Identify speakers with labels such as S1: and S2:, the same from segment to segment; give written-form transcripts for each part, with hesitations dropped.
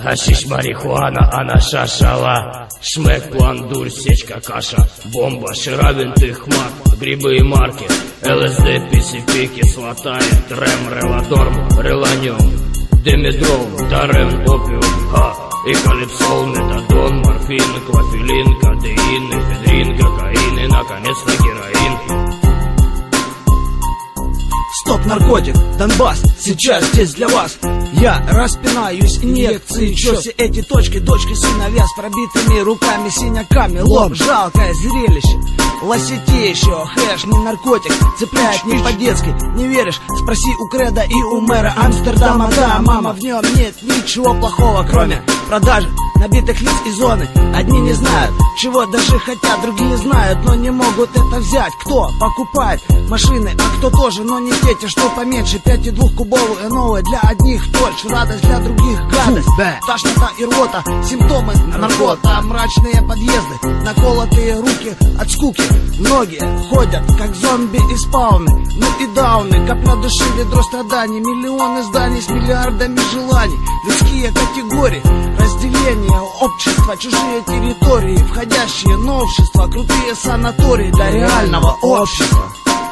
S1: Гашиш, марихуана, она шашала. Шмек, пландурь, сечка, каша. Бомба, ширавин, тыхмак, грибы и марки. ЛСД, PCP, кислота, трем, релодорм, реланиум, димедрол, дарем, опиум, и калипсол, метадон, морфин, клофелин, кадеин, эфедрин, кокаин и, наконец-то, героин.
S2: Стоп, наркотик, Донбасс, сейчас здесь для вас. Я распинаюсь, инъекции, чё все эти точки, дочки сыновья с пробитыми руками, синяками, лоб, жалкое зрелище. Лосети еще, хэш, не наркотик, цепляет не по-детски. Не веришь? Спроси у Креда и у мэра Амстердама. Да, мама, в нем нет ничего плохого, кроме продажи набитых лиц и зоны. Одни не знают, чего даже хотят, другие знают, но не могут это взять. Кто покупает машины, а кто тоже, но не те, что поменьше. 5,2-кубовые новые, для одних точь, радость, для других гадость. Тошнота и рвота, симптомы наркота, мрачные подъезды, наколотые руки от скуки. Многие ходят, как зомби и спауны, ну и дауны, капля души, ведро страданий, миллионы зданий с миллиардами желаний. Людские категории, разделение общества, чужие территории, входящие новшества, крутые санатории для реального общества.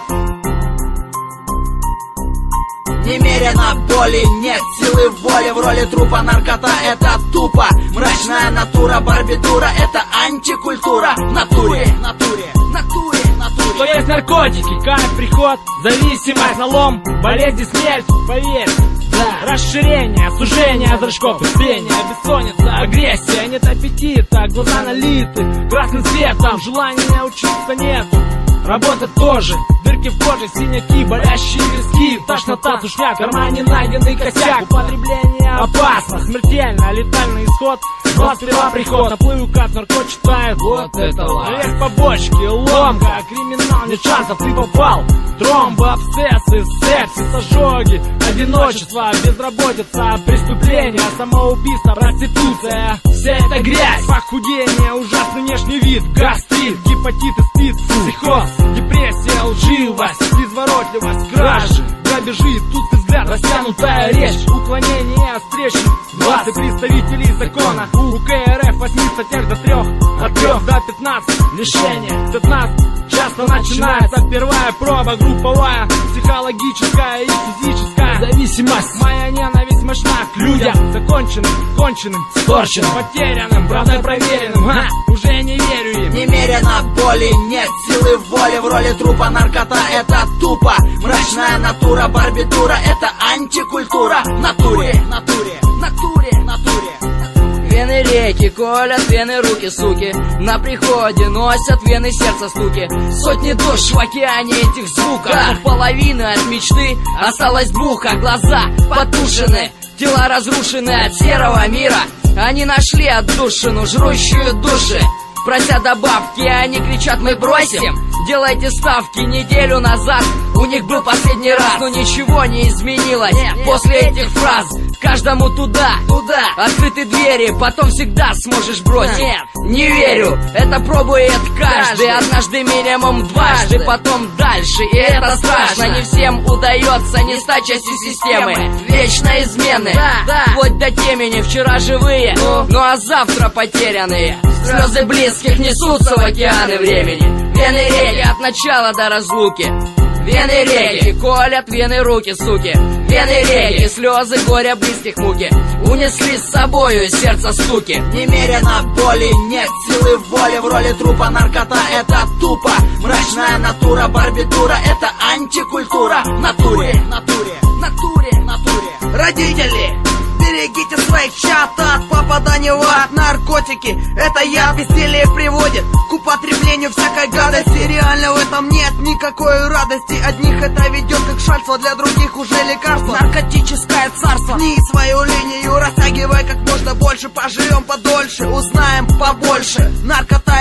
S3: Немерено боли, нет силы воли, в роли трупа наркота это тупо. Мрачная натура, барбитура это антикультура. В натуре, натуре, натуре, натуре.
S4: Что есть наркотики, кайф, приход, зависимость, налом, болезни, смерть, поверь. Да. Расширение, сужение зрачков, пение, бессонница, агрессия, нет аппетита, глаза налиты красным цветом, желания учиться нету. Работа тоже, дырки в коже, синяки, болящие виски, тошнота, тушняк, в кармане найденный косяк. Употребление опасно, смертельно, летальный исход. 21 приход, наплыв укат, наркот читает. Вот это лайф. Есть побочки, ломка, криминал, нет шансов, ты попал. Тромбы, абсцессы, сепсис, ожоги, одиночество, безработица, преступление, самоубийство, проституция. Вся эта грязь, похудение, ужасный внешний вид, гастрит, гепатит и спид, психоз, депрессия, лживость, изворотливость, кражи, грабежи, тут взгляд, растянутая речь, уклонение от встречи, 20 представителей закона, у КРФ 8 статьях до 3, от 3 до 15, лишение, 15, часто начинается первая проба, групповая, психологическая и физическая зависимость. Моя ненависть мощна к людям, законченным, конченным, сторченным, потерянным, правдой проверенным, уже не верю им.
S3: Немерено боли, нет силы воли, в роли трупа наркота это тупо. Мрачная натура, барбитура это антикультура. В натуре, натуре, натуре, натуре.
S5: Вены реки колят, вены руки, суки. На приходе носят вены сердца стуки. Сотни душ в океане этих звуков, но половины от мечты осталось двух, а глаза потушены, тела разрушены от серого мира. Они нашли отдушину, жрущую души. Прося добавки, они кричат: мы бросим, делайте ставки. Неделю назад у них был последний раз, но ничего не изменилось после этих фраз. Каждому туда, открыты двери, потом всегда сможешь бросить. Нет, не верю, это пробует каждый, однажды минимум дважды, потом дальше, и это страшно. Не всем удается не стать частью системы, вечно измены, вплоть до темени. Вчера живые, ну а завтра потерянные. Слезы близких несутся в океаны времени. Вены реки от начала до разлуки. Вены реки колят, вены руки, суки. Вены реки, слезы горя близких муки унесли с собою сердце стуки.
S3: Немерено боли, нет силы воли, в роли трупа наркота это тупо. Мрачная натура, барбитура это антикультура. В натуре, натуре, натуре, натуре.
S6: Родители, берегите своих чат от попадания в ад. Наркотики — это яд, веселье приводит к употреблению всякой гадости. Реально в этом нет никакой радости. Одних это ведет как шальство, для других уже лекарство. Наркотическое царство. Гни свою линию, растягивай как можно больше. Поживем подольше, узнаем побольше. Наркота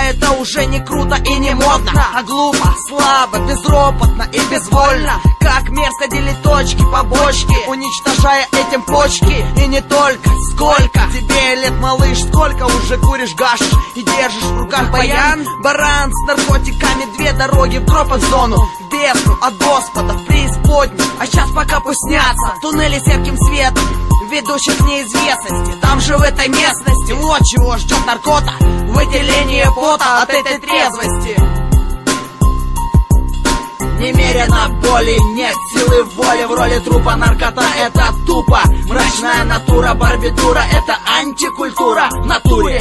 S6: это уже не круто и не модно, а глупо, слабо, безропотно и безвольно. Как мерзко делить точки, побочки, уничтожая этим почки. И не только, сколько тебе лет, малыш, сколько уже куришь гашиш и держишь в руках баян? Баран с наркотиками, две дороги в дропа-зону, в бездну от Господа, в преисподнюю. А сейчас пока пусть снятся туннели с ярким светом, ведущих к неизвестности. Там же в этой местности вот чего ждет наркота, выделение пота от этой трезвости. Немерено боли, нет силы воли, в роли трупа наркота это тупо. Мрачная натура, барбитура, это антикультура в натуре.